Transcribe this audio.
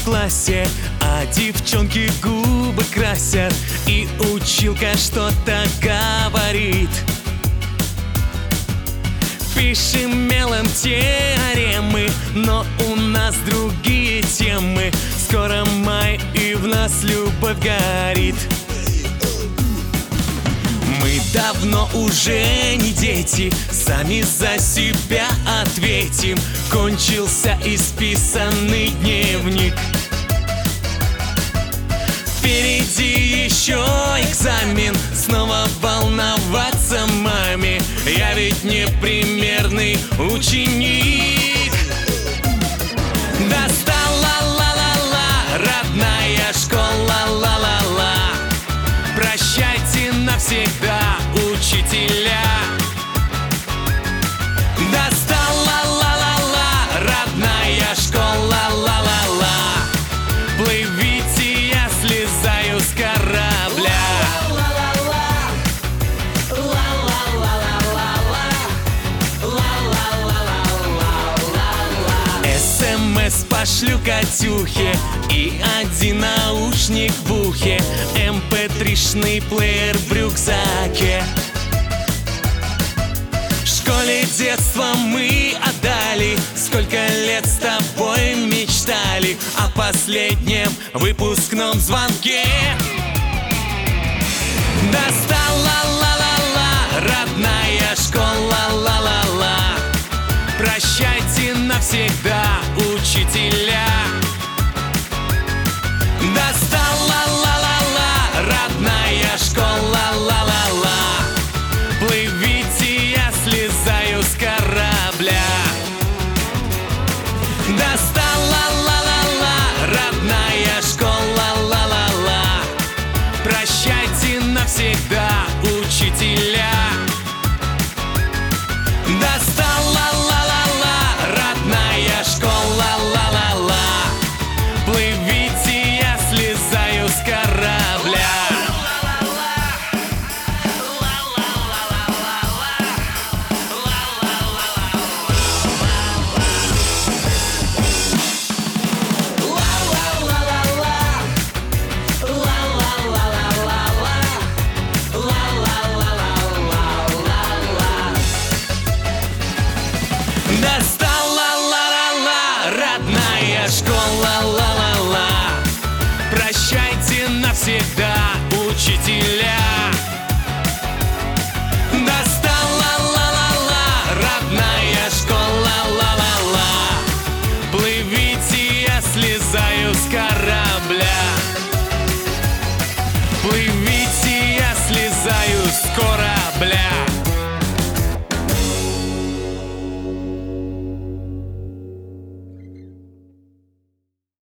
в классе, а девчонки губы красят, и училка что-то говорит. Пишем мелом теоремы, но у нас другие темы. Скоро май, и в нас любовь горит. Мы давно уже не дети, сами за себя ответим. Кончился исписанный дневник. Впереди еще экзамен, снова волноваться маме. Я ведь не примерный ученик. Достала ла-ла-ла, родная школа ла-ла-ла. Прощайте навсегда, учителя. Достала ла-ла-ла, родная школа ла-ла-ла. Плывите, я слезаю с корабля. СМС пошлю Катюхе и один наушник в ухе, MP3-шный плеер в рюкзаке. В школе детства мы отдали, сколько лет с тобой мечтали о последнем выпускном звонке. Достала ла-ла-ла, родная школа ла-ла-ла. Прощайте навсегда, учителя. Достала ла-ла-ла, родная школа ла-ла-ла. Плывите, я слезаю с корабля. Достала ла-ла-ла, родная школа ла-ла-ла. Прощайте навсегда, учителя. Достала ла-ла-ла, родная школа ла-ла-ла. Плывите, я слезаю с корабля. Достала ла-ла-ла, родная школа ла-ла-ла. Прощайте навсегда, учителя.